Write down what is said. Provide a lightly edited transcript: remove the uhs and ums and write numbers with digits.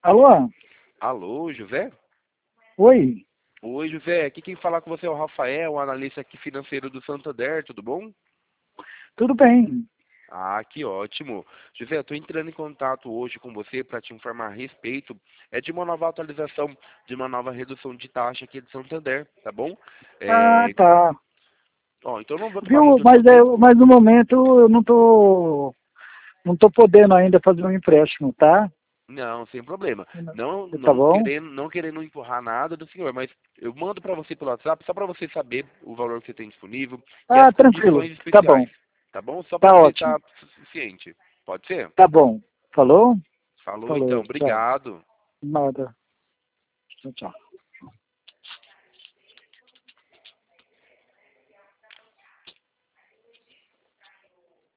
Alô? Alô, José? Oi? Oi, José. Aqui quem fala com você é o Rafael, o analista aqui financeiro do Santander, tudo bom? Tudo bem? Ah, que ótimo. José, eu estou entrando em contato hoje com você para te informar a respeito de uma nova atualização, de uma nova redução de taxa aqui de Santander, tá bom? Ah, É, tá. então não vou tomar Viu? muito do seu tempo. Mas no momento eu não tô podendo ainda fazer um empréstimo, tá? Não, sem problema. Não, Tá bom? não querendo empurrar nada do senhor, mas eu mando para você pelo WhatsApp só para você saber o valor que você tem disponível e as Ah, tranquilo. condições Tá bom. especiais, tá bom? Só para Tá você ótimo. estar suficiente. Pode ser? Tá bom. Falou? Falou então, Falou. Tchau. obrigado. Nada. Tchau, tchau.